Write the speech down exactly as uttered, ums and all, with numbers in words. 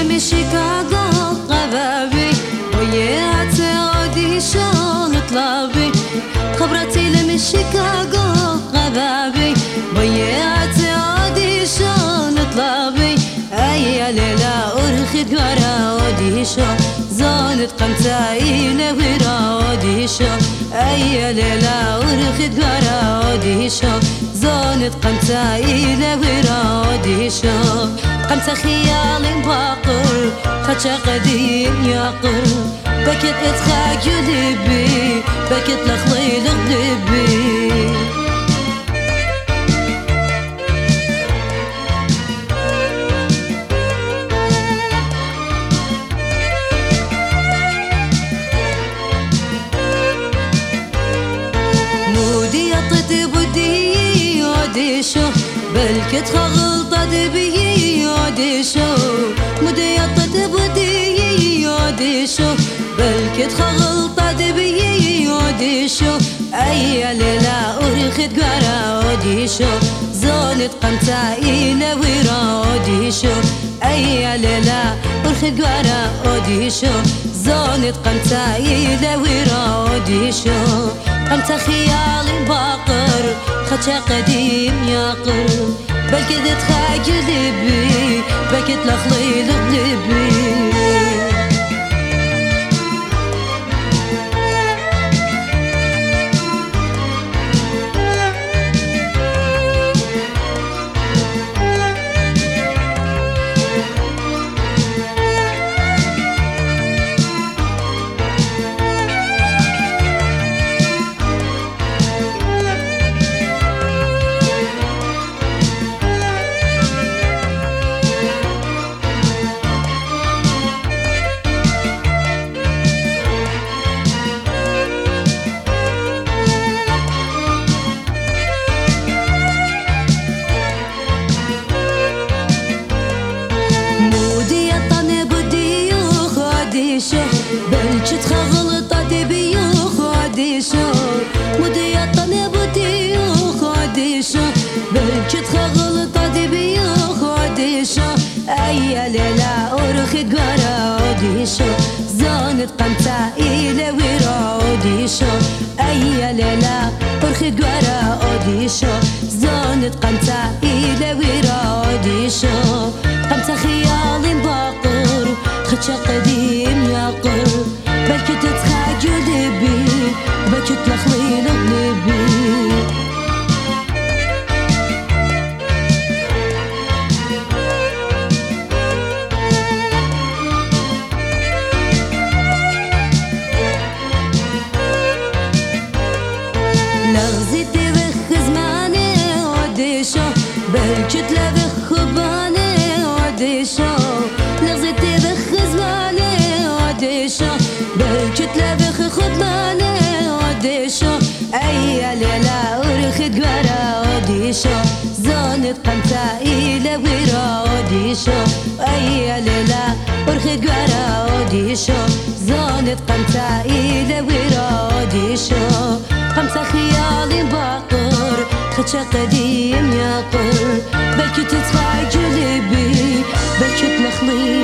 لمشيكاغو غبابي ويات اوديشن طلبي خبرتي لمشيكاغو غبابي ويات اوديشن طلبي اي ليلة ارخد ورا اوديشن زانت قمتاي لورا اوديشن اي ليلة ارخد ورا اوديشن زانت قمتاي لورا اوديشن قمت خيال باقر خدش قديم ياقر بكت اتخاك لبي بكت لخليل قلبي مودي اطت بدي اوديشو بلكت خغلطة بي اوديشو مودي اطت بدي اوديشو بلكت خغلطة بي اوديشو اي ليلة ارخد قرا اوديشو زونت قمتاي لورا اوديشو اي ليلة ارخد قرا اوديشو زونت قمتاي لورا اوديشو قمت خيالي باقر خدش قديم ياقر بلكي تخاك لبي بكت لخليل قلبي بلشت خغلطة بيو خاديشو مودي اطني بديو خاديشو بلشت خغلطة بيو خاديشو اي ليلة ارخد قرا اوديشو زانت قمتا الى ورا اوديشو اي ليلة ارخد قرا اوديشو زانت قمتا الى ورا اوديشو قمتا خيالي باقر خدش قديم ياقر بلكي تتخاك لبي بلكي تلخليل قلبي لغزتي بخ زماني اوديشو بلكي تلبخ باني اوديشو لغزتي بخ زماني اوديشو بلكي تلبخ خدماني اوديشو اي ليلة ارخد قرا اوديشو زانت قمتاي لورا اوديشو اي ليلة ارخد قرا اوديشو زانت قمتاي لورا اوديشو قمت خيالي باقر خدش قديم ياقر بلكي تتخاك لبي بلكي تلخلي